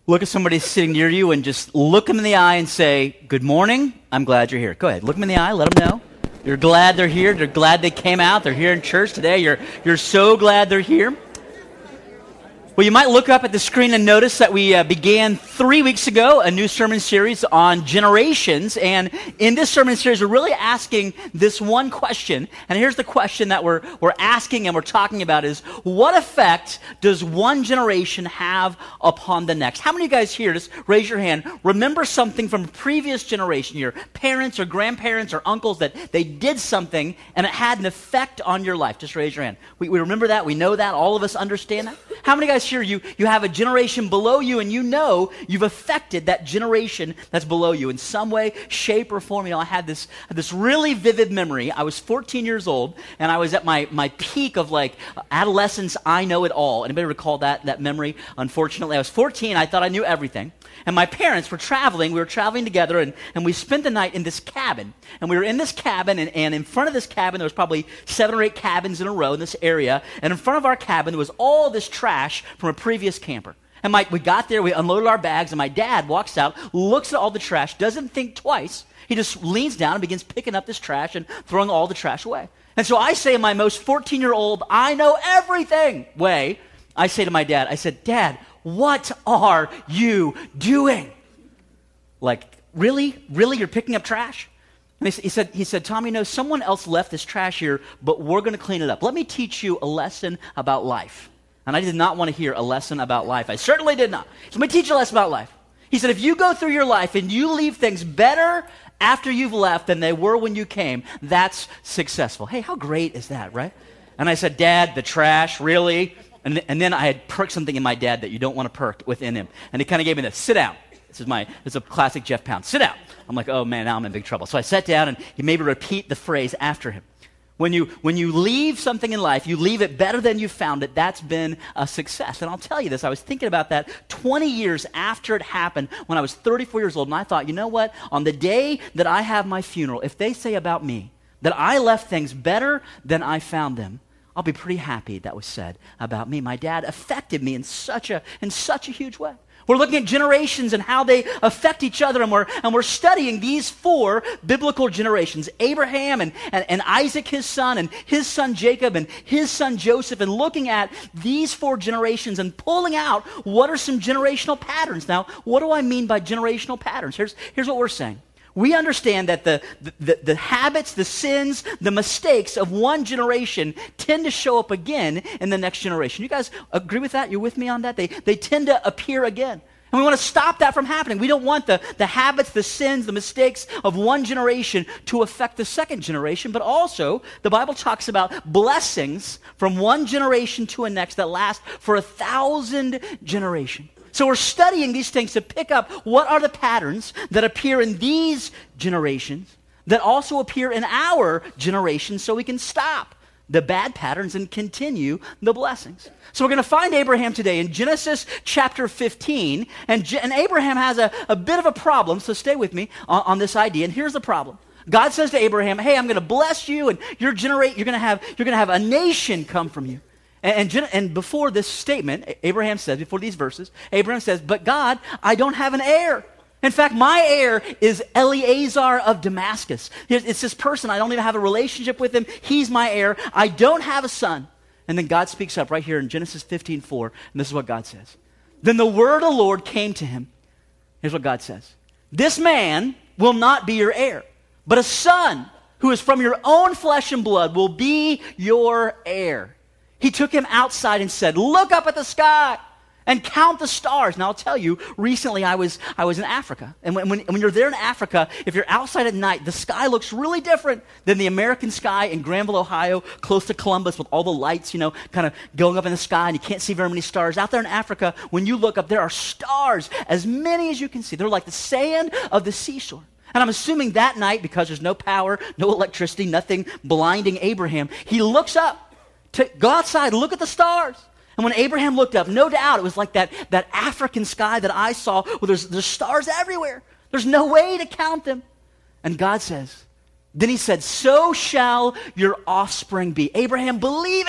Look at somebody sitting near you and just look them in the eye and say, good morning, I'm glad you're here. Go ahead, look them in the eye, let them know. You're glad they're here. They're glad they came out. They're here in church today. You're so glad they're here. Well, you might look up at the screen and notice that we began 3 weeks ago a new sermon series on generations. And in this sermon series, we're really asking this one question. And here's the question that we're asking and we're talking about is, what effect does one generation have upon the next? How many of you guys here, just raise your hand, remember something from a previous generation, your parents or grandparents or uncles, that they did something and it had an effect on your life? Just raise your hand. We remember that. We know that. All of us understand that. How many guys here, you have a generation below you and you know you've affected that generation that's below you in some way, shape, or form? You know, I had this really vivid memory. I was 14 years old and I was at my peak of like adolescence. I know it all. Anybody recall that memory? Unfortunately, I was 14. I thought I knew everything. And my parents were traveling. We were traveling together and we spent the night in this cabin. And we were in this cabin and in front of this cabin, there was probably 7 or 8 cabins in a row in this area. And in front of our cabin, there was all this trash from a previous camper. And we got there, we unloaded our bags, and my dad walks out, looks at all the trash, doesn't think twice. He just leans down and begins picking up this trash and throwing all the trash away. And so I say in my most 14-year-old, I know everything way, I say to my dad, I said, Dad, what are you doing? Like, really? Really? You're picking up trash? And he said, Tommy, no, someone else left this trash here, but we're going to clean it up. Let me teach you a lesson about life. And I did not want to hear a lesson about life. I certainly did not. So let me teach you a lesson about life. He said, if you go through your life and you leave things better after you've left than they were when you came, that's successful. Hey, how great is that, right? And I said, Dad, the trash, really? And then I had perked something in my dad that you don't want to perk within him. And he kind of gave me this, sit down. This is a classic Jeff Pound. Sit down. I'm like, oh man, now I'm in big trouble. So I sat down and he made me repeat the phrase after him. When you leave something in life, you leave it better than you found it, that's been a success. And I'll tell you this, I was thinking about that 20 years after it happened when I was 34 years old, and I thought, you know what? On the day that I have my funeral, if they say about me that I left things better than I found them, I'll be pretty happy that was said about me. My dad affected me in such a huge way. We're looking at generations and how they affect each other, and we're studying these 4 biblical generations, Abraham and Isaac, his son Jacob, and his son Joseph, and looking at these 4 generations and pulling out what are some generational patterns. Now, what do I mean by generational patterns? Here's what we're saying. We understand that the habits, the sins, the mistakes of one generation tend to show up again in the next generation. You guys agree with that? You're with me on that? They tend to appear again. And we want to stop that from happening. We don't want the habits, the sins, the mistakes of one generation to affect the second generation. But also, the Bible talks about blessings from one generation to a next that last for 1,000 generations. So we're studying these things to pick up what are the patterns that appear in these generations that also appear in our generation so we can stop the bad patterns and continue the blessings. So we're going to find Abraham today in Genesis chapter 15. And Abraham has a bit of a problem, so stay with me on this idea. And here's the problem. God says to Abraham, hey, I'm going to bless you, and you're going to have a nation come from you. And before this statement, Abraham says, before these verses, Abraham says, but God, I don't have an heir. In fact, my heir is Eliezer of Damascus. It's this person, I don't even have a relationship with him. He's my heir. I don't have a son. And then God speaks up right here in Genesis 15:4, and this is what God says. Then the word of the Lord came to him. Here's what God says. This man will not be your heir, but a son who is from your own flesh and blood will be your heir. He took him outside and said, look up at the sky and count the stars. Now, I'll tell you, recently I was in Africa. And when you're there in Africa, if you're outside at night, the sky looks really different than the American sky in Granville, Ohio, close to Columbus with all the lights, kind of going up in the sky, and you can't see very many stars. Out there in Africa, when you look up, there are stars, as many as you can see. They're like the sand of the seashore. And I'm assuming that night, because there's no power, no electricity, nothing blinding Abraham, he looks up. To go outside, look at the stars. And when Abraham looked up, no doubt it was like that African sky that I saw where there's stars everywhere. There's no way to count them. And God says, then he said, so shall your offspring be. Abraham, believe it.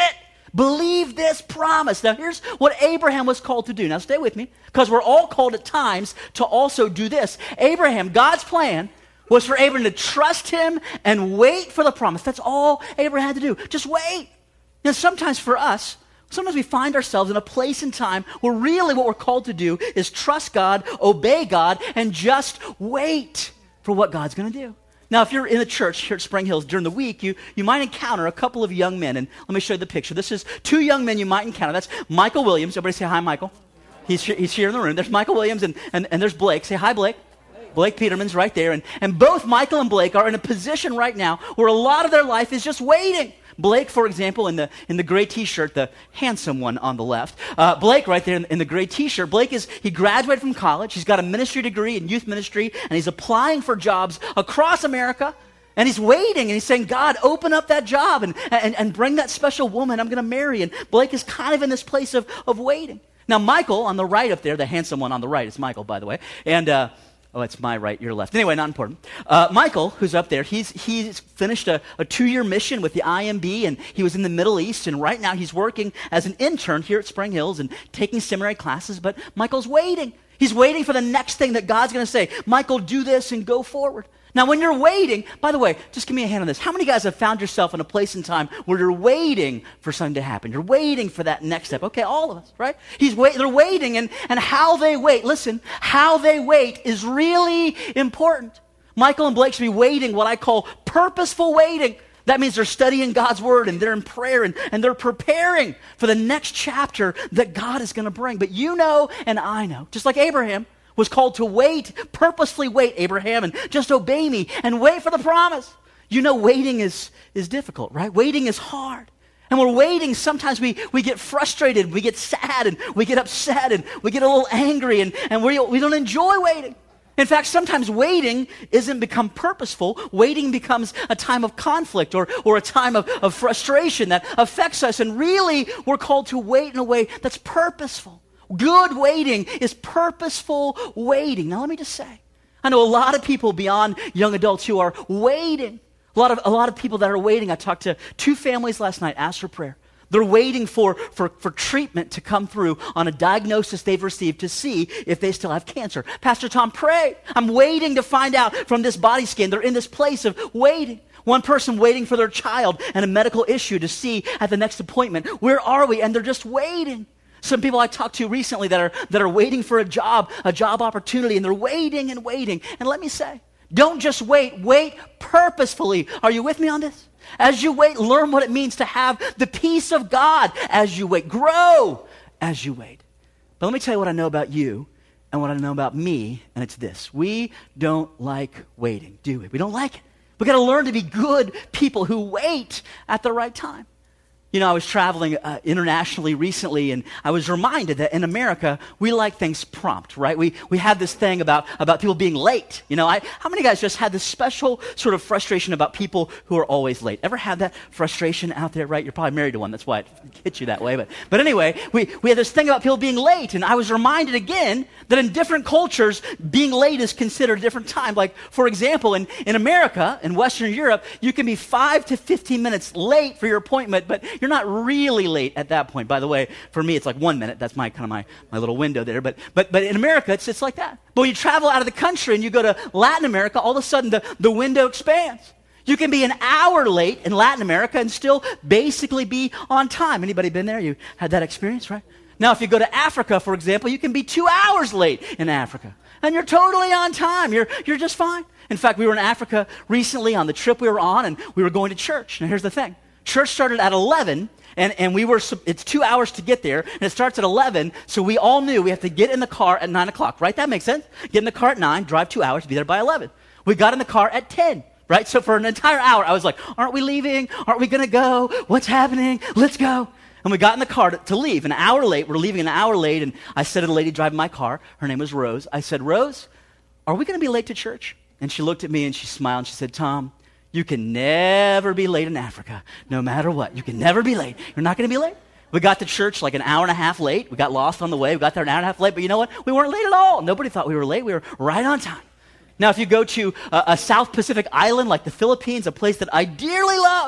Believe this promise. Now, here's what Abraham was called to do. Now, stay with me, because we're all called at times to also do this. Abraham, God's plan was for Abraham to trust him and wait for the promise. That's all Abraham had to do. Just wait. Now, sometimes for us, sometimes we find ourselves in a place and time where really what we're called to do is trust God, obey God, and just wait for what God's going to do. Now, if you're in the church here at Spring Hills during the week, you might encounter a couple of young men. And let me show you the picture. This is two young men you might encounter. That's Michael Williams. Everybody say hi, Michael. He's here in the room. There's Michael Williams and there's Blake. Say hi, Blake. Blake Peterman's right there. And both Michael and Blake are in a position right now where a lot of their life is just waiting. Blake, for example, in the gray T-shirt, the handsome one on the left. Blake, right there in the gray T-shirt. Blake he graduated from college. He's got a ministry degree in youth ministry, and he's applying for jobs across America. And he's waiting, and he's saying, God, open up that job and bring that special woman I'm going to marry. And Blake is kind of in this place of waiting. Now, Michael on the right up there, the handsome one on the right, it's Michael, by the way. And oh, it's my right, your left. Anyway, not important. Michael, who's up there, he's finished a 2-year mission with the IMB, and he was in the Middle East, and right now he's working as an intern here at Spring Hills and taking seminary classes, but Michael's waiting. He's waiting for the next thing that God's going to say. Michael, do this and go forward. Now, when you're waiting, by the way, just give me a hand on this. How many guys have found yourself in a place and time where you're waiting for something to happen? You're waiting for that next step. Okay, all of us, right? They're waiting, and how they wait. Listen, how they wait is really important. Michael and Blake should be waiting, what I call purposeful waiting. That means they're studying God's word, and they're in prayer, and they're preparing for the next chapter that God is going to bring. But you know, and I know, just like Abraham was called to wait, purposefully wait, Abraham, and just obey me and wait for the promise. You know, waiting is difficult, right? Waiting is hard. And we're waiting, sometimes we get frustrated, we get sad, and we get upset, and we get a little angry, and we don't enjoy waiting. In fact, sometimes waiting isn't become purposeful. Waiting becomes a time of conflict or a time of frustration that affects us. And really, we're called to wait in a way that's purposeful. Good waiting is purposeful waiting. Now, let me just say, I know a lot of people beyond young adults who are waiting. A lot of people that are waiting. I talked to 2 families last night, asked for prayer. They're waiting for treatment to come through on a diagnosis they've received to see if they still have cancer. Pastor Tom, pray. I'm waiting to find out from this body scan. They're in this place of waiting. One person waiting for their child and a medical issue to see at the next appointment. Where are we? And they're just waiting. Some people I talked to recently that are waiting for a job opportunity, and they're waiting and waiting. And let me say, don't just wait purposefully. Are you with me on this? As you wait, learn what it means to have the peace of God as you wait. Grow as you wait. But let me tell you what I know about you and what I know about me, and it's this. We don't like waiting, do we? We don't like it. We got to learn to be good people who wait at the right time. You know, I was traveling internationally recently, and I was reminded that in America, we like things prompt, right? We have this thing about people being late. You know, how many guys just had this special sort of frustration about people who are always late? Ever had that frustration out there, right? You're probably married to one. That's why it hits you that way. But anyway, we have this thing about people being late, and I was reminded again that in different cultures, being late is considered a different time. Like, for example, in America, in Western Europe, you can be 5 to 15 minutes late for your appointment, but you're not really late at that point. By the way, for me, it's like 1 minute. That's my little window there. But in America, it's like that. But when you travel out of the country and you go to Latin America, all of a sudden the window expands. You can be an hour late in Latin America and still basically be on time. Anybody been there? You had that experience, right? Now, if you go to Africa, for example, you can be 2 hours late in Africa. And you're totally on time. You're just fine. In fact, we were in Africa recently on the trip we were on, and we were going to church. Now, here's the thing. Church started at 11, and it's 2 hours to get there, and it starts at 11, so we all knew we have to get in the car at 9 o'clock, right? That makes sense? Get in the car at 9, drive 2 hours, be there by 11. We got in the car at 10, right? So for an entire hour, I was like, aren't we leaving? Aren't we going to go? What's happening? Let's go. And we got in the car to leave. An hour late, we're leaving an hour late, and I said to the lady driving my car, her name was Rose, I said, Rose, are we going to be late to church? And she looked at me and she smiled and she said, Tom, you can never be late in Africa, no matter what. You can never be late. You're not going to be late. We got to church like an hour and a half late. We got lost on the way. We got there an hour and a half late. But you know what? We weren't late at all. Nobody thought we were late. We were right on time. Now, if you go to a South Pacific island like the Philippines, a place that I dearly love,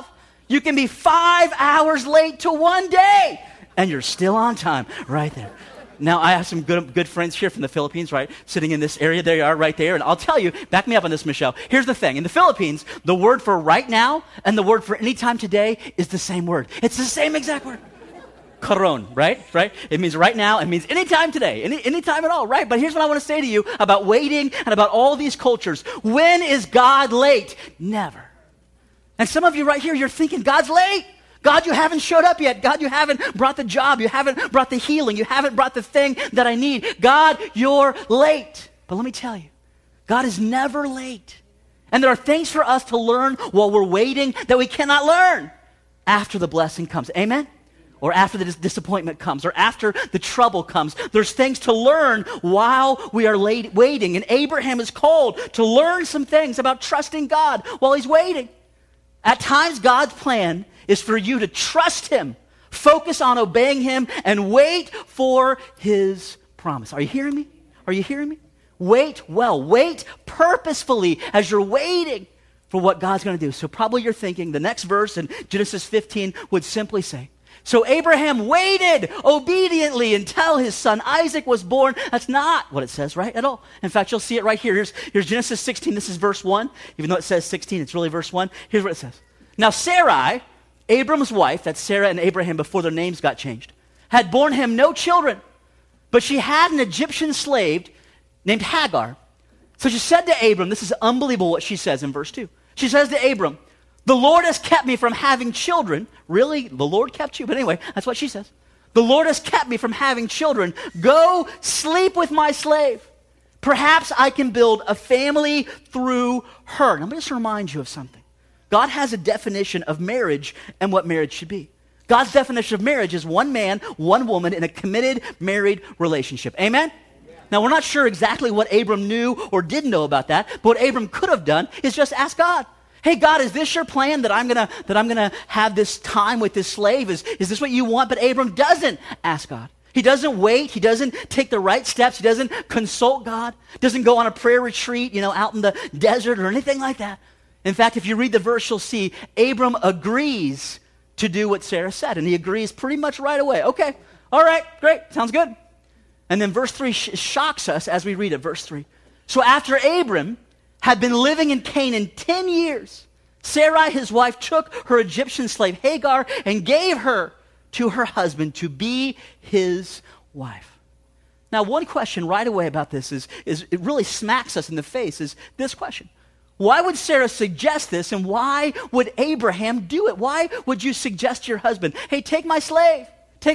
You can be 5 hours late to one day, and you're still on time right there. Now, I have some good friends here from the Philippines, right? Sitting in this area, there you are, right there. And I'll tell you, back me up on this, Michelle. Here's the thing. In the Philippines, the word for right now and the word for anytime today is the same word. It's the same exact word. Karon, right? It means right now. It means anytime today, anytime at all, right? But here's what I want to say to you about waiting and about all these cultures. When is God late? Never. And some of you right here, you're thinking, God's late. God, you haven't showed up yet. God, you haven't brought the job. You haven't brought the healing. You haven't brought the thing that I need. God, you're late. But let me tell you, God is never late. And there are things for us to learn while we're waiting that we cannot learn after the blessing comes. Amen? Or after the disappointment comes, or after the trouble comes. There's things to learn while we are waiting. And Abraham is called to learn some things about trusting God while he's waiting. At times, God's plan is for you to trust him, focus on obeying him, and wait for his promise. Are you hearing me? Are you hearing me? Wait well. Wait purposefully as you're waiting for what God's going to do. So probably you're thinking the next verse in Genesis 15 would simply say, so Abraham waited obediently until his son Isaac was born. That's not what it says, right, at all. In fact, you'll see it right here. Here's Genesis 16. This is verse 1. Even though it says 16, it's really verse 1. Here's what it says. Now Sarai, Abram's wife, that's Sarah and Abraham before their names got changed, had borne him no children, but she had an Egyptian slave named Hagar. So she said to Abram, this is unbelievable what she says in verse 2. She says to Abram, the Lord has kept me from having children. Really? The Lord kept you? But anyway, that's what she says. The Lord has kept me from having children. Go sleep with my slave. Perhaps I can build a family through her. Now, let me just remind you of something. God has a definition of marriage and what marriage should be. God's definition of marriage is one man, one woman in a committed married relationship. Amen? Now, we're not sure exactly what Abram knew or didn't know about that, but what Abram could have done is just ask God. Hey, God, is this your plan that I'm gonna have this time with this slave? Is this what you want? But Abram doesn't ask God. He doesn't wait. He doesn't take the right steps. He doesn't consult God. Doesn't go on a prayer retreat, out in the desert or anything like that. In fact, if you read the verse, you'll see Abram agrees to do what Sarah said, and he agrees pretty much right away. Okay, all right, great, sounds good. And then verse 3 shocks us as we read it, verse 3. So after Abram had been living in Canaan 10 years, Sarai, his wife, took her Egyptian slave Hagar and gave her to her husband to be his wife. Now, one question right away about this is it really smacks us in the face, is this question. Why would Sarah suggest this, and why would Abraham do it? Why would you suggest to your husband, hey, take my slave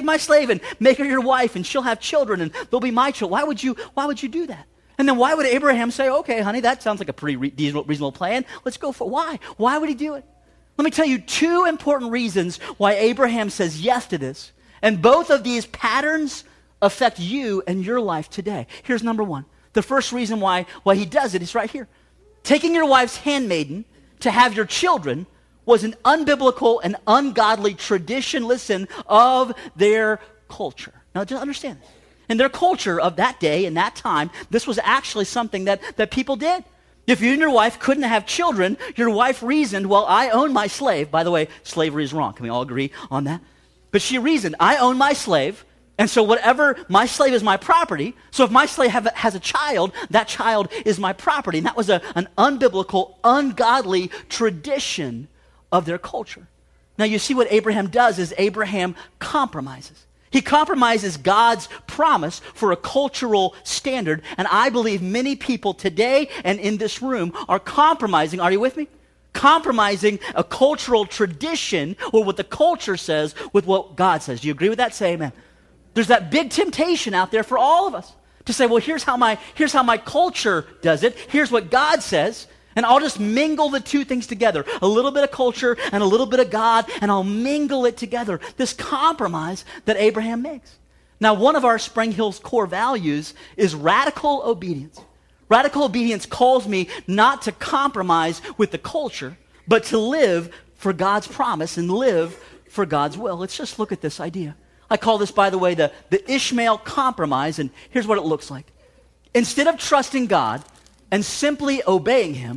and make her your wife, and she'll have children, and they'll be my children? Why would you do that? And then why would Abraham say, okay, honey, that sounds like a pretty reasonable plan. Let's go for it. Why? Why would he do it? Let me tell you two important reasons why Abraham says yes to this. And both of these patterns affect you and your life today. Here's number one. The first reason why he does it is right here. Taking your wife's handmaiden to have your children was an unbiblical and ungodly tradition, listen, of their culture. Now, just understand this. In their culture of that day and that time, this was actually something that people did. If you and your wife couldn't have children, your wife reasoned, well, I own my slave. By the way, slavery is wrong. Can we all agree on that? But she reasoned, I own my slave, and so whatever, my slave is my property. So if my slave has a child, that child is my property. And that was an unbiblical, ungodly tradition of their culture. Now you see what Abraham does is Abraham compromises. He compromises God's promise for a cultural standard, and I believe many people today and in this room are compromising, are you with me? Compromising a cultural tradition or what the culture says with what God says. Do you agree with that? Say amen. There's that big temptation out there for all of us to say, well, here's how my culture does it. Here's what God says. And I'll just mingle the two things together. A little bit of culture and a little bit of God, and I'll mingle it together. This compromise that Abraham makes. Now, one of our Spring Hill's core values is radical obedience. Radical obedience calls me not to compromise with the culture, but to live for God's promise and live for God's will. Let's just look at this idea. I call this, by the way, the Ishmael compromise, and here's what it looks like. Instead of trusting God and simply obeying him,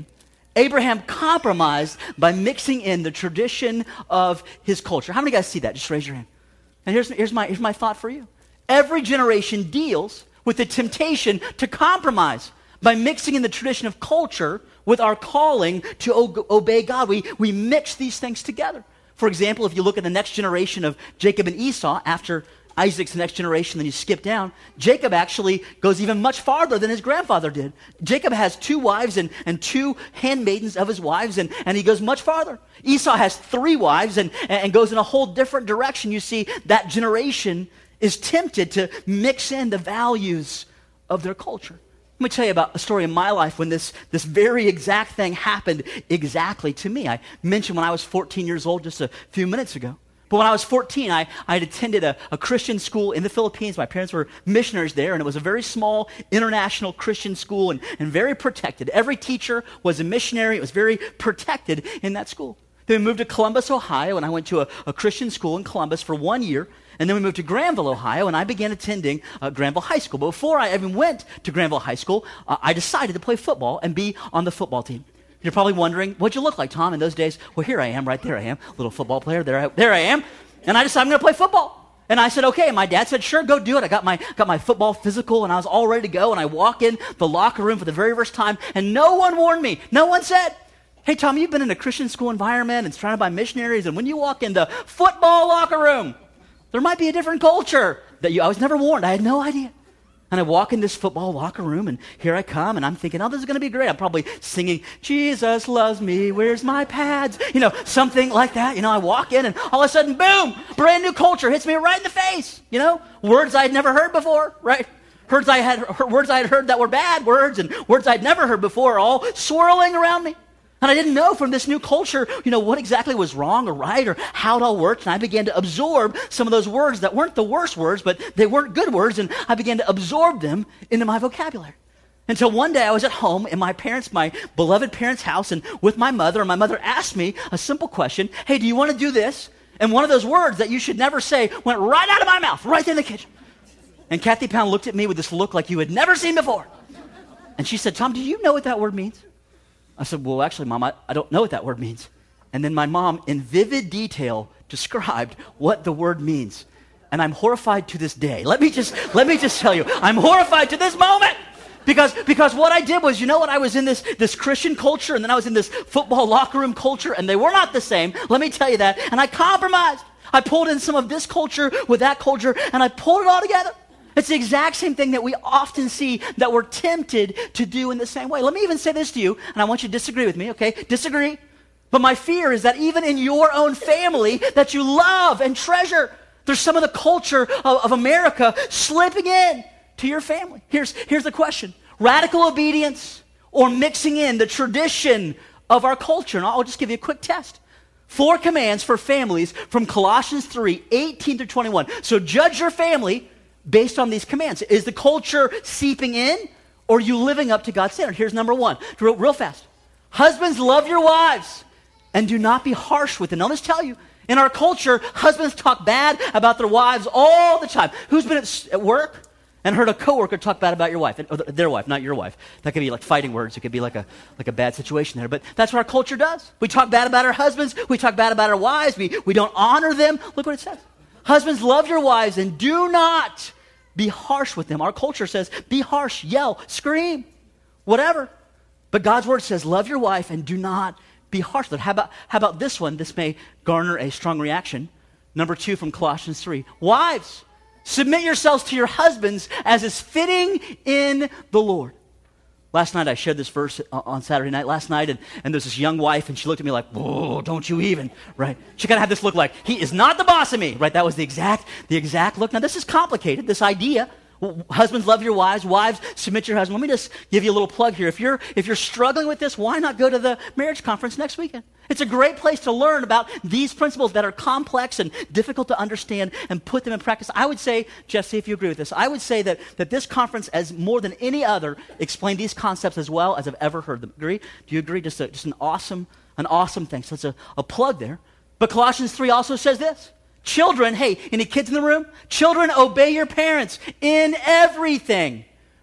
Abraham compromised by mixing in the tradition of his culture. How many guys see that? Just raise your hand. And here's my thought for you. Every generation deals with the temptation to compromise by mixing in the tradition of culture with our calling to obey God. We mix these things together. For example, if you look at the next generation of Jacob and Esau, after Isaac's the next generation, then you skip down, Jacob actually goes even much farther than his grandfather did. Jacob has 2 wives and 2 handmaidens of his wives, and he goes much farther. Esau has 3 wives and goes in a whole different direction. You see, that generation is tempted to mix in the values of their culture. Let me tell you about a story in my life when this very exact thing happened exactly to me. I mentioned when I was 14 years old just a few minutes ago. But when I was 14, I had attended a Christian school in the Philippines. My parents were missionaries there, and it was a very small international Christian school and very protected. Every teacher was a missionary. It was very protected in that school. Then we moved to Columbus, Ohio, and I went to a Christian school in Columbus for 1 year. And then we moved to Granville, Ohio, and I began attending Granville High School. But before I even went to Granville High School, I decided to play football and be on the football team. You're probably wondering, what'd you look like, Tom, in those days? Well, here I am, right there I am, little football player, there I am. And I decided I'm going to play football. And I said, okay. And my dad said, sure, go do it. I got my football physical, and I was all ready to go. And I walk in the locker room for the very first time, and no one warned me. No one said, hey, Tom, you've been in a Christian school environment and surrounded by missionaries, and when you walk in the football locker room, there might be a different culture I was never warned. I had no idea. And I walk in this football locker room, and here I come, and I'm thinking, oh, this is going to be great. I'm probably singing, Jesus loves me, where's my pads? Something like that. I walk in, and all of a sudden, boom, brand new culture hits me right in the face. Words I had never heard before, right? Words I had heard that were bad words, and words I'd never heard before all swirling around me. And I didn't know from this new culture, what exactly was wrong or right or how it all worked. And I began to absorb some of those words that weren't the worst words, but they weren't good words. And I began to absorb them into my vocabulary. Until one day I was at home in my beloved parents' house, and with my mother. And my mother asked me a simple question. Hey, do you want to do this? And one of those words that you should never say went right out of my mouth, right there in the kitchen. And Kathy Pound looked at me with this look like you had never seen before. And she said, Tom, do you know what that word means? I said, well, actually, Mom, I don't know what that word means. And then my mom, in vivid detail, described what the word means. And I'm horrified to this day. Let me just tell you, I'm horrified to this moment. Because what I did was, I was in this Christian culture, and then I was in this football locker room culture, and they were not the same. Let me tell you that. And I compromised. I pulled in some of this culture with that culture, and I pulled it all together. It's the exact same thing that we often see that we're tempted to do in the same way. Let me even say this to you, and I want you to disagree with me, okay? Disagree. But my fear is that even in your own family that you love and treasure, there's some of the culture of America slipping in to your family. Here's the question. Radical obedience or mixing in the tradition of our culture? And I'll just give you a quick test. 4 commands for families from Colossians 3, 18 through 21. So judge your family based on these commands. Is the culture seeping in, or are you living up to God's standard? Here's number 1, real fast. Husbands, love your wives and do not be harsh with them. Now, let's tell you, in our culture, husbands talk bad about their wives all the time. Who's been at work and heard a coworker talk bad about your wife, or their wife, not your wife? That could be like fighting words. It could be like a bad situation there. But that's what our culture does. We talk bad about our husbands. We talk bad about our wives. We don't honor them. Look what it says. Husbands, love your wives and do not be harsh with them. Our culture says, be harsh, yell, scream, whatever. But God's word says, love your wife and do not be harsh with her. How about this one? This may garner a strong reaction. Number 2 from Colossians 3. Wives, submit yourselves to your husbands as is fitting in the Lord. Last night I shared this verse on Saturday night last night, and there's this young wife, and she looked at me like, whoa, don't you even, right? She kind of had this look like, he is not the boss of me, right? That was the exact look. Now this is complicated, this idea. Husbands, love your wives. Wives, submit your husband. Let me just give you a little plug here. If you're struggling with this, why not go to the marriage conference next weekend? It's a great place to learn about these principles that are complex and difficult to understand and put them in practice. I would say, Jesse, if you agree with this, I would say that this conference, as more than any other, explained these concepts as well as I've ever heard them. Agree? Do you agree? Just an awesome thing. So it's a plug there. But Colossians 3 also says this. Children, hey, any kids in the room? Children, obey your parents in everything.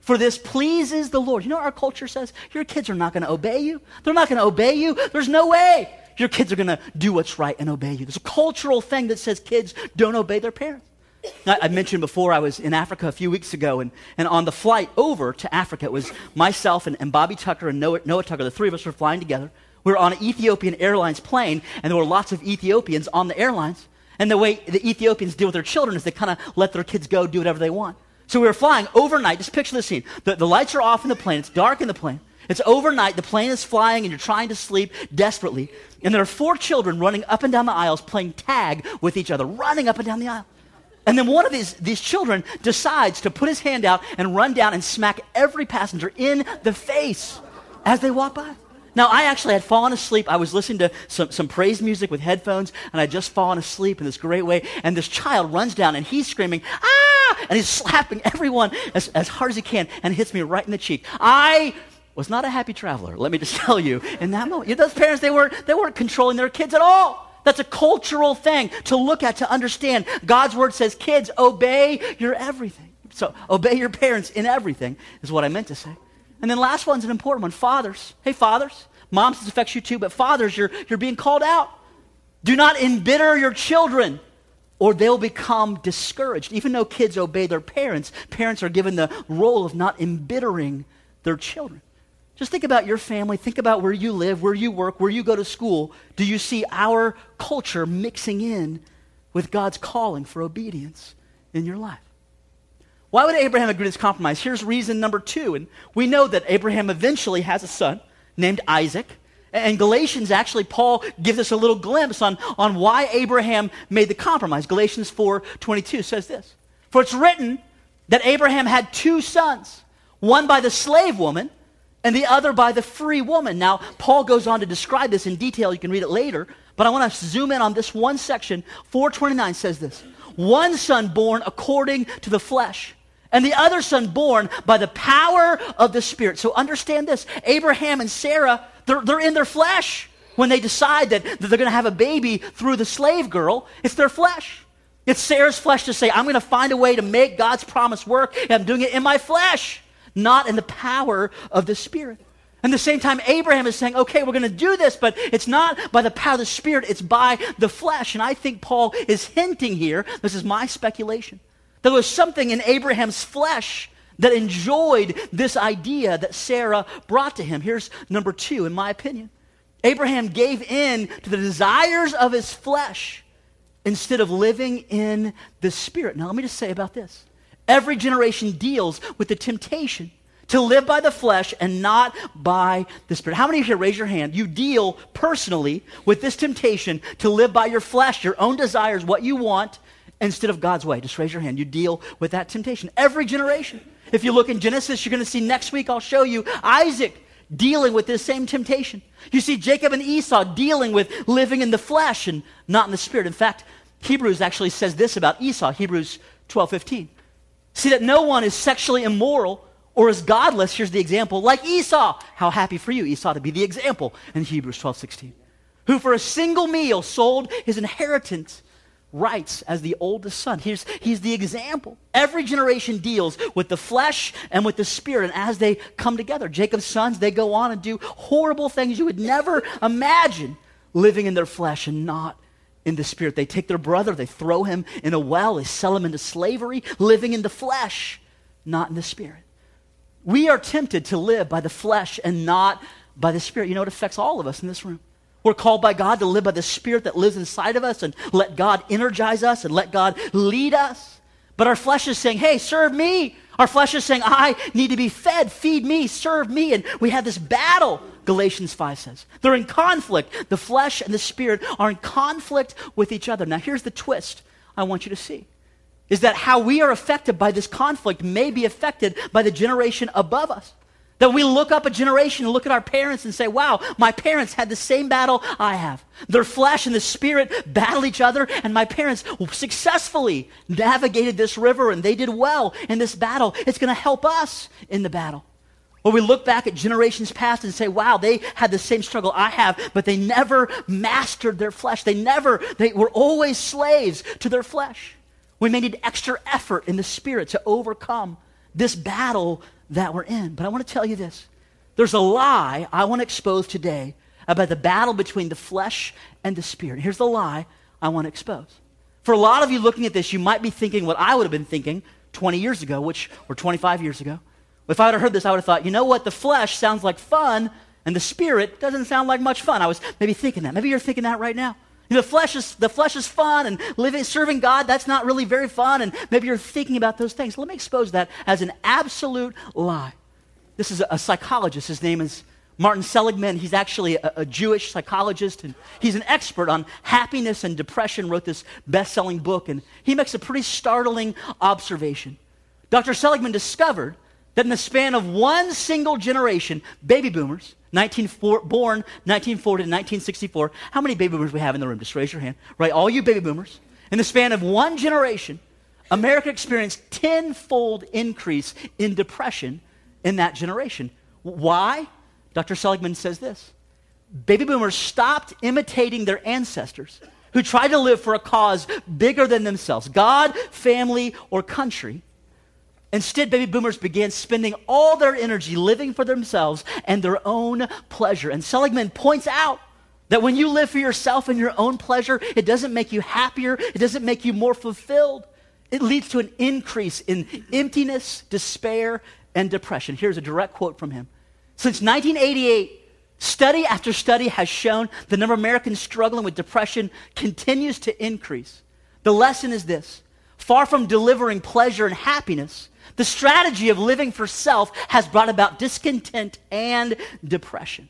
For this pleases the Lord. You know what our culture says? Your kids are not going to obey you. They're not going to obey you. There's no way your kids are going to do what's right and obey you. There's a cultural thing that says kids don't obey their parents. I mentioned before I was in Africa a few weeks ago, and on the flight over to Africa, it was myself and Bobby Tucker and Noah Tucker. The three of us were flying together. We were on an Ethiopian Airlines plane, and there were lots of Ethiopians on the airlines. And the way the Ethiopians deal with their children is they kind of let their kids go do whatever they want. So we were flying overnight. Just picture the scene. The lights are off in the plane. It's dark in the plane. It's overnight. The plane is flying, and you're trying to sleep desperately. And there are 4 children running up and down the aisles playing tag with each other, running up and down the aisle. And then one of these children decides to put his hand out and run down and smack every passenger in the face as they walk by. Now, I actually had fallen asleep. I was listening to some praise music with headphones, and I'd just fallen asleep in this great way. And this child runs down, and he's screaming, "Ah!" And he's slapping everyone as hard as he can, and hits me right in the cheek. I was not a happy traveler, let me just tell you. In that moment, those parents, they weren't controlling their kids at all. That's a cultural thing to look at, to understand. God's word says, kids, obey your everything. So obey your parents in everything is what I meant to say. And then last one's an important one. Fathers. Hey, fathers. Moms, this affects you too, but fathers, you're being called out. Do not embitter your children, or they'll become discouraged. Even though kids obey their parents, parents are given the role of not embittering their children. Just think about your family. Think about where you live, where you work, where you go to school. Do you see our culture mixing in with God's calling for obedience in your life? Why would Abraham agree to this compromise? Here's reason number 2. And we know that Abraham eventually has a son named Isaac. And Galatians, actually, Paul gives us a little glimpse on why Abraham made the compromise. Galatians 4:22 says this. For it's written that Abraham had 2 sons, one by the slave woman and the other by the free woman. Now, Paul goes on to describe this in detail. You can read it later. But I want to zoom in on this one section. 4:29 says this. One son born according to the flesh, and the other son born by the power of the Spirit. So understand this. Abraham and Sarah, they're in their flesh when they decide that they're going to have a baby through the slave girl. It's their flesh. It's Sarah's flesh to say, I'm going to find a way to make God's promise work, and I'm doing it in my flesh, not in the power of the Spirit. And at the same time, Abraham is saying, okay, we're going to do this, but it's not by the power of the Spirit, it's by the flesh. And I think Paul is hinting here, this is my speculation, there was something in Abraham's flesh that enjoyed this idea that Sarah brought to him. Here's number 2, in my opinion. Abraham gave in to the desires of his flesh instead of living in the Spirit. Now, let me just say about this. Every generation deals with the temptation to live by the flesh and not by the Spirit. How many of you here, raise your hand, you deal personally with this temptation to live by your flesh, your own desires, what you want, instead of God's way? Just raise your hand. You deal with that temptation. Every generation. If you look in Genesis, you're going to see next week, I'll show you Isaac dealing with this same temptation. You see Jacob and Esau dealing with living in the flesh and not in the Spirit. In fact, Hebrews actually says this about Esau, Hebrews 12:15. See that no one is sexually immoral or is godless, here's the example, like Esau. How happy for you, Esau, to be the example in Hebrews 12:16. Who for a single meal sold his inheritance rights as the oldest son. He's the example. Every generation deals with the flesh and with the Spirit, and as they come together, Jacob's sons, they go on and do horrible things you would never imagine, living in their flesh and not in the Spirit. They take their brother, they throw him in a well, they sell him into slavery, living in the flesh, not in the Spirit. We are tempted to live by the flesh and not by the Spirit. You know, it affects all of us in this room. We're called by God to live by the Spirit that lives inside of us and let God energize us and let God lead us. But our flesh is saying, hey, serve me. Our flesh is saying, I need to be fed, feed me, serve me. And we have this battle, Galatians 5 says. They're in conflict. The flesh and the Spirit are in conflict with each other. Now here's the twist I want you to see, is that how we are affected by this conflict may be affected by the generation above us. That we look up a generation and look at our parents and say, wow, my parents had the same battle I have. Their flesh and the Spirit battle each other, and my parents successfully navigated this river, and they did well in this battle. It's going to help us in the battle. Or we look back at generations past and say, wow, they had the same struggle I have, but they never mastered their flesh. They were always slaves to their flesh. We may need extra effort in the Spirit to overcome this battle that we're in. But I want to tell you this. There's a lie I want to expose today about the battle between the flesh and the spirit. Here's the lie I want to expose. For a lot of you looking at this, you might be thinking what I would have been thinking 20 years ago, or 25 years ago. If I would have heard this, I would have thought, you know what? The flesh sounds like fun, and the spirit doesn't sound like much fun. I was maybe thinking that. Maybe you're thinking that right now. You know, the flesh is fun, and serving God, that's not really very fun, and maybe you're thinking about those things. Let me expose that as an absolute lie. This is a psychologist. His name is Martin Seligman. He's actually a Jewish psychologist, and he's an expert on happiness and depression, wrote this best-selling book, and he makes a pretty startling observation. Dr. Seligman discovered that in the span of one single generation, baby boomers, born 1940 to 1964, how many baby boomers we have in the room? Just raise your hand. Right, all you baby boomers. In the span of one generation, America experienced 10-fold increase in depression in that generation. Why? Dr. Seligman says this. Baby boomers stopped imitating their ancestors who tried to live for a cause bigger than themselves, God, family, or country. Instead, baby boomers began spending all their energy living for themselves and their own pleasure. And Seligman points out that when you live for yourself and your own pleasure, it doesn't make you happier, it doesn't make you more fulfilled. It leads to an increase in emptiness, despair, and depression. Here's a direct quote from him. Since 1988, study after study has shown the number of Americans struggling with depression continues to increase. The lesson is this: far from delivering pleasure and happiness, the strategy of living for self has brought about discontent and depression.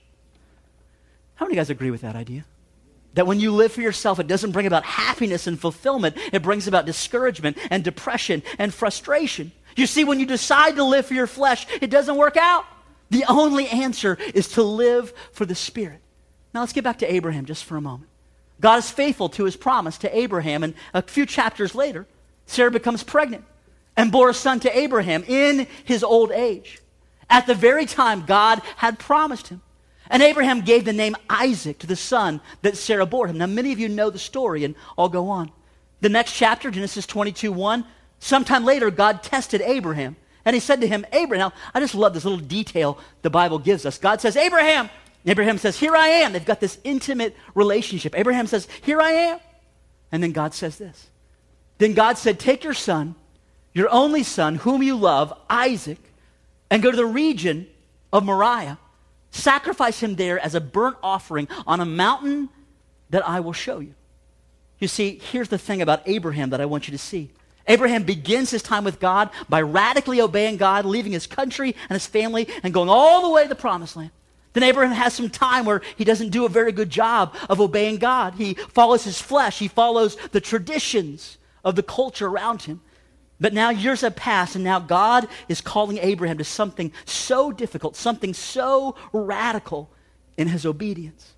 How many of you guys agree with that idea? That when you live for yourself, it doesn't bring about happiness and fulfillment. It brings about discouragement and depression and frustration. You see, when you decide to live for your flesh, it doesn't work out. The only answer is to live for the Spirit. Now let's get back to Abraham just for a moment. God is faithful to his promise to Abraham, and a few chapters later, Sarah becomes pregnant and bore a son to Abraham in his old age, at the very time God had promised him. And Abraham gave the name Isaac to the son that Sarah bore him. Now, many of you know the story, and I'll go on. The next chapter, Genesis 22:1, sometime later, God tested Abraham, and he said to him, Abraham, now, I just love this little detail the Bible gives us. God says, Abraham. Abraham says, here I am. They've got this intimate relationship. Abraham says, here I am. And then God says this. Then God said, take your son, your only son, whom you love, Isaac, and go to the region of Moriah. Sacrifice him there as a burnt offering on a mountain that I will show you. You see, here's the thing about Abraham that I want you to see. Abraham begins his time with God by radically obeying God, leaving his country and his family and going all the way to the promised land. Then Abraham has some time where he doesn't do a very good job of obeying God. He follows his flesh. He follows the traditions of the culture around him. But now years have passed, and now God is calling Abraham to something so difficult, something so radical in his obedience.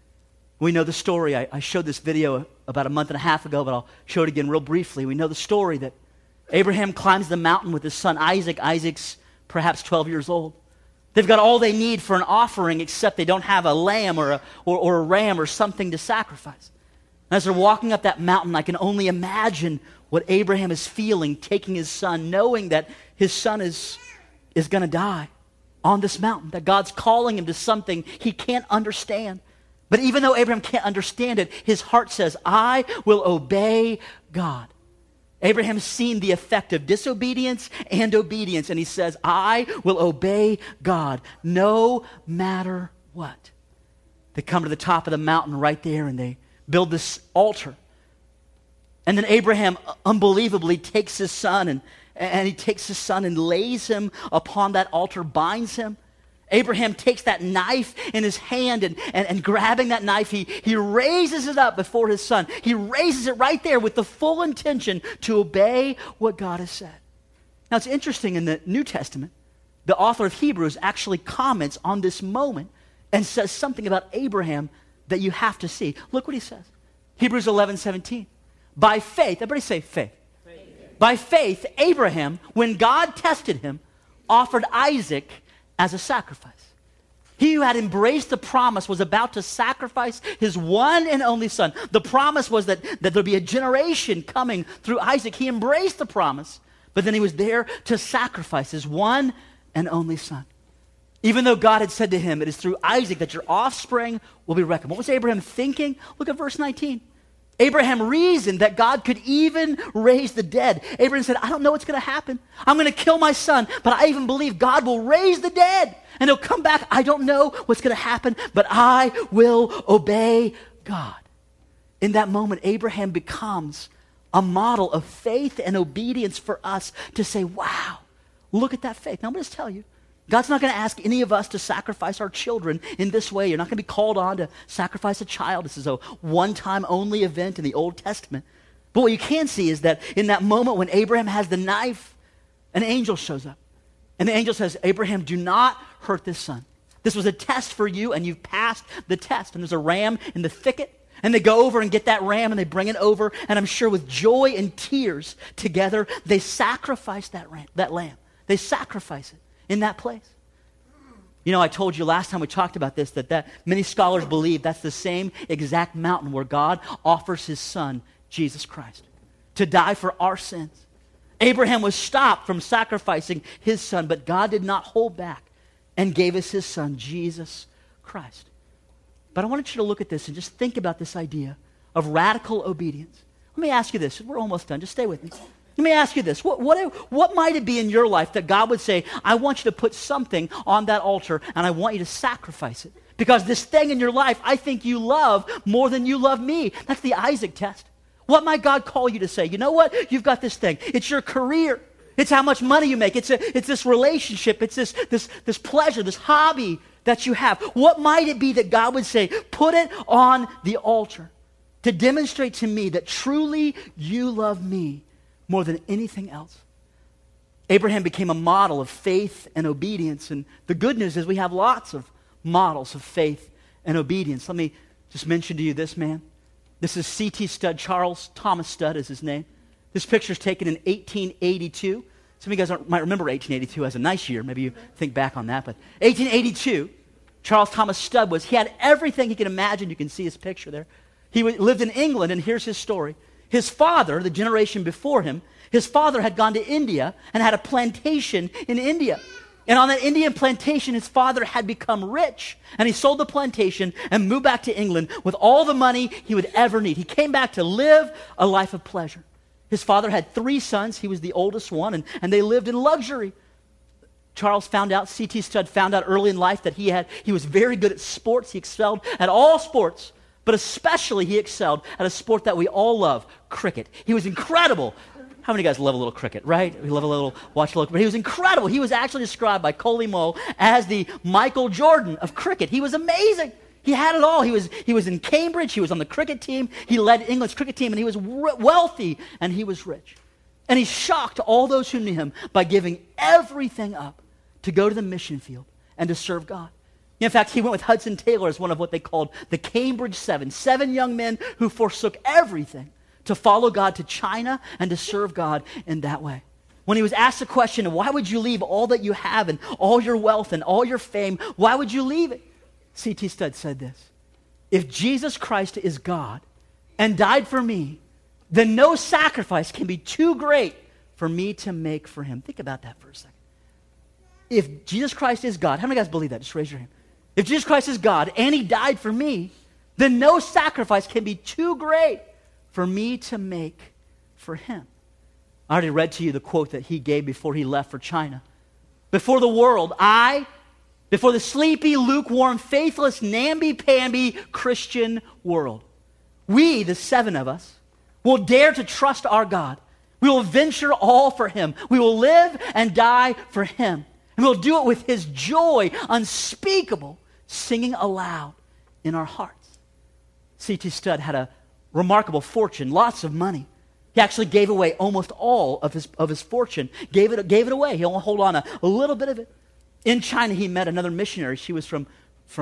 We know the story. I showed this video about a month and a half ago, but I'll show it again real briefly. We know the story that Abraham climbs the mountain with his son Isaac. Isaac's perhaps 12 years old. They've got all they need for an offering, except they don't have a lamb or a ram or something to sacrifice. And as they're walking up that mountain, I can only imagine what Abraham is feeling, taking his son, knowing that his son is going to die on this mountain, that God's calling him to something he can't understand. But even though Abraham can't understand it, his heart says, I will obey God. Abraham's seen the effect of disobedience and obedience, and he says, I will obey God no matter what. They come to the top of the mountain right there, and they build this altar. And then Abraham unbelievably takes his son, and he takes his son and lays him upon that altar, binds him. Abraham takes that knife in his hand, and grabbing that knife, he raises it up before his son. He raises it right there with the full intention to obey what God has said. Now, it's interesting, in the New Testament, the author of Hebrews actually comments on this moment and says something about Abraham that you have to see. Look what he says. Hebrews 11:17. By faith, everybody say faith. By faith, Abraham, when God tested him, offered Isaac as a sacrifice. He who had embraced the promise was about to sacrifice his one and only son. The promise was that there'd be a generation coming through Isaac. He embraced the promise, but then he was there to sacrifice his one and only son. Even though God had said to him, it is through Isaac that your offspring will be reckoned. What was Abraham thinking? Look at verse 19. Abraham reasoned that God could even raise the dead. Abraham said, I don't know what's going to happen. I'm going to kill my son, but I even believe God will raise the dead and he'll come back. I don't know what's going to happen, but I will obey God. In that moment, Abraham becomes a model of faith and obedience for us to say, wow, look at that faith. Now, I'm going to tell you, God's not going to ask any of us to sacrifice our children in this way. You're not going to be called on to sacrifice a child. This is a one-time only event in the Old Testament. But what you can see is that in that moment when Abraham has the knife, an angel shows up. And the angel says, Abraham, do not hurt this son. This was a test for you, and you've passed the test. And there's a ram in the thicket. And they go over and get that ram, and they bring it over. And I'm sure with joy and tears together, they sacrifice that lamb. They sacrifice it in that place. You know, I told you last time we talked about this, that many scholars believe that's the same exact mountain where God offers his son, Jesus Christ, to die for our sins. Abraham was stopped from sacrificing his son, but God did not hold back and gave us his son, Jesus Christ. But I wanted you to look at this and just think about this idea of radical obedience. Let me ask you this. We're almost done. Just stay with me. Let me ask you this. What might it be in your life that God would say, I want you to put something on that altar and I want you to sacrifice it? Because this thing in your life, I think you love more than you love me. That's the Isaac test. What might God call you to say? You know what? You've got this thing. It's your career. It's how much money you make. It's this relationship. It's this pleasure, this hobby that you have. What might it be that God would say, put it on the altar to demonstrate to me that truly you love me more than anything else? Abraham became a model of faith and obedience, and the good news is we have lots of models of faith and obedience. Let me just mention to you this man. This is C.T. Studd. Charles Thomas Studd is his name. This picture is taken in 1882. Some of you guys might remember 1882 as a nice year. Maybe you think back on that. But 1882, Charles Thomas Studd he had everything he could imagine. You can see his picture there. He lived in England, and here's his story. His father, the generation before him, his father had gone to India and had a plantation in India. And on that Indian plantation, his father had become rich. And he sold the plantation and moved back to England with all the money he would ever need. He came back to live a life of pleasure. His father had 3 sons. He was the oldest one, and they lived in luxury. Charles found out, C.T. Studd found out early in life that he was very good at sports. He excelled at all sports. But especially he excelled at a sport that we all love, cricket. He was incredible. How many of you guys love a little cricket, right? We love watch a little, but he was incredible. He was actually described by Coley Moe as the Michael Jordan of cricket. He was amazing. He had it all. He was in Cambridge. He was on the cricket team. He led England's cricket team, and he was wealthy, and he was rich. And he shocked all those who knew him by giving everything up to go to the mission field and to serve God. In fact, he went with Hudson Taylor as one of what they called the Cambridge Seven. 7 young men who forsook everything to follow God to China and to serve God in that way. When he was asked the question, why would you leave all that you have and all your wealth and all your fame? Why would you leave it? C.T. Studd said this: if Jesus Christ is God and died for me, then no sacrifice can be too great for me to make for him. Think about that for a second. If Jesus Christ is God, how many of you guys believe that? Just raise your hand. If Jesus Christ is God and he died for me, then no sacrifice can be too great for me to make for him. I already read to you the quote that he gave before he left for China. Before the world, before the sleepy, lukewarm, faithless, namby-pamby Christian world, we, the 7 of us, will dare to trust our God. We will venture all for him. We will live and die for him. And we'll do it with his joy unspeakable, singing aloud in our hearts. C.T. Studd had a remarkable fortune, lots of money. He actually gave away almost all of his fortune, gave it away. He only hold on a little bit of it. In China, he met another missionary. She was from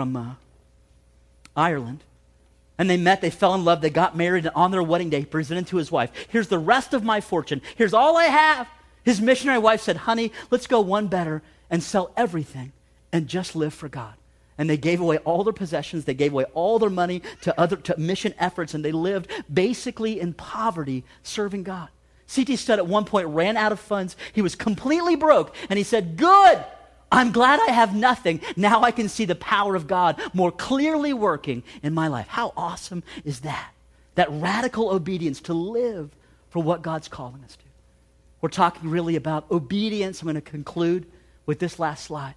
Ireland. And they met, they fell in love, they got married, and on their wedding day, he presented to his wife, here's the rest of my fortune. Here's all I have. His missionary wife said, honey, let's go one better and sell everything and just live for God. And they gave away all their possessions. They gave away all their money to mission efforts, and they lived basically in poverty serving God. C.T. Studd at one point ran out of funds. He was completely broke, and he said, good, I'm glad I have nothing. Now I can see the power of God more clearly working in my life. How awesome is that? That radical obedience to live for what God's calling us to. We're talking really about obedience. I'm going to conclude with this last slide.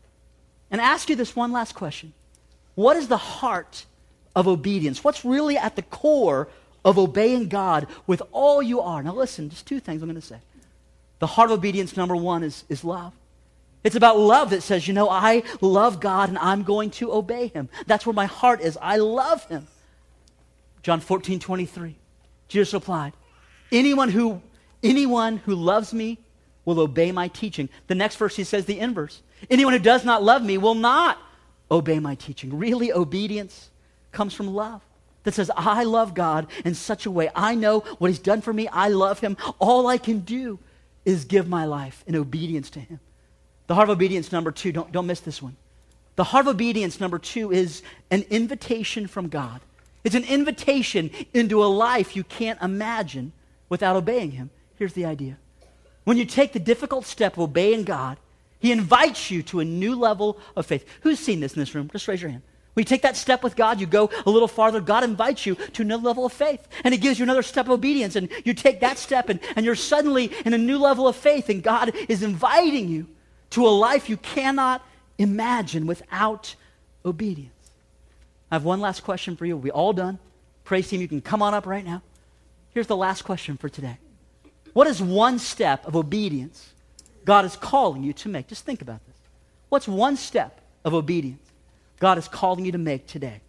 And ask you this one last question. What is the heart of obedience? What's really at the core of obeying God with all you are? Now listen, just two things I'm going to say. The heart of obedience, number one, is love. It's about love that says, I love God and I'm going to obey him. That's where my heart is. I love him. John 14:23. Jesus replied, anyone who loves me will obey my teaching. The next verse he says the inverse. Anyone who does not love me will not obey my teaching. Really, obedience comes from love. That says, I love God in such a way. I know what he's done for me. I love him. All I can do is give my life in obedience to him. The heart of obedience, number two, don't miss this one. The heart of obedience, number two, is an invitation from God. It's an invitation into a life you can't imagine without obeying him. Here's the idea. When you take the difficult step of obeying God, he invites you to a new level of faith. Who's seen this in this room? Just raise your hand. When you take that step with God, you go a little farther, God invites you to another level of faith. And he gives you another step of obedience. And you take that step and you're suddenly in a new level of faith. And God is inviting you to a life you cannot imagine without obedience. I have one last question for you. We'll be all done. Praise team, you can come on up right now. Here's the last question for today. What is one step of obedience God is calling you to make? Just think about this. What's one step of obedience God is calling you to make today?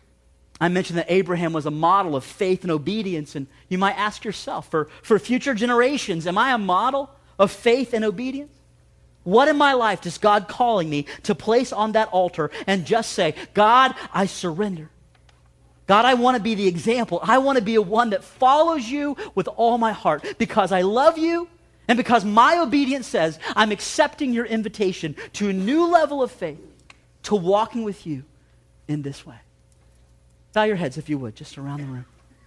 I mentioned that Abraham was a model of faith and obedience, and you might ask yourself, for future generations, am I a model of faith and obedience? What in my life is God calling me to place on that altar and just say, God, I surrender. God, I want to be the example. I want to be a one that follows you with all my heart because I love you and because my obedience says I'm accepting your invitation to a new level of faith, to walking with you in this way. Bow your heads if you would, just around the room.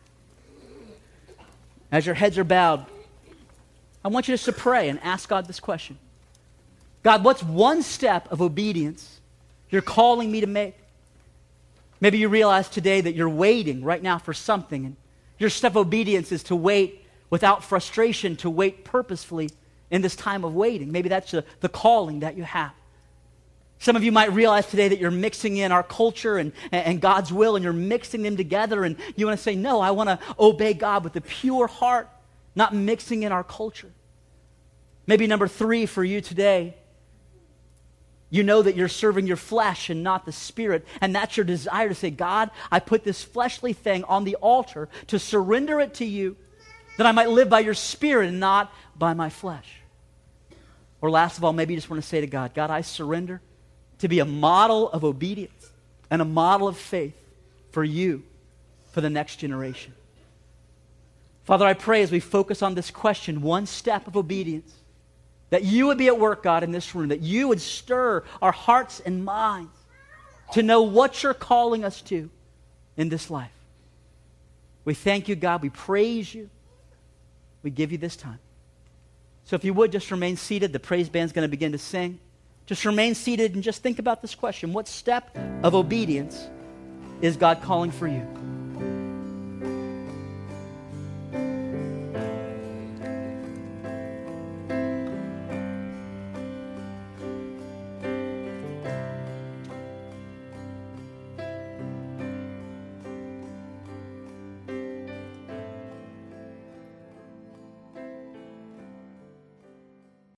As your heads are bowed, I want you just to pray and ask God this question. God, what's one step of obedience you're calling me to make? Maybe you realize today that you're waiting right now for something, and your step of obedience is to wait without frustration, to wait purposefully in this time of waiting. Maybe that's the calling that you have. Some of you might realize today that you're mixing in our culture and God's will, and you're mixing them together, and you want to say, no, I want to obey God with a pure heart, not mixing in our culture. Maybe number three for you today, you know that you're serving your flesh and not the Spirit, and that's your desire to say, God, I put this fleshly thing on the altar to surrender it to you, that I might live by your Spirit and not by my flesh. Or last of all, maybe you just want to say to God, God, I surrender to be a model of obedience and a model of faith for you, for the next generation. Father, I pray as we focus on this question, one step of obedience, that you would be at work, God, in this room, that you would stir our hearts and minds to know what you're calling us to in this life. We thank you, God. We praise you. We give you this time. So if you would, just remain seated. The praise band's going to begin to sing. Just remain seated and just think about this question. What step of obedience is God calling for you?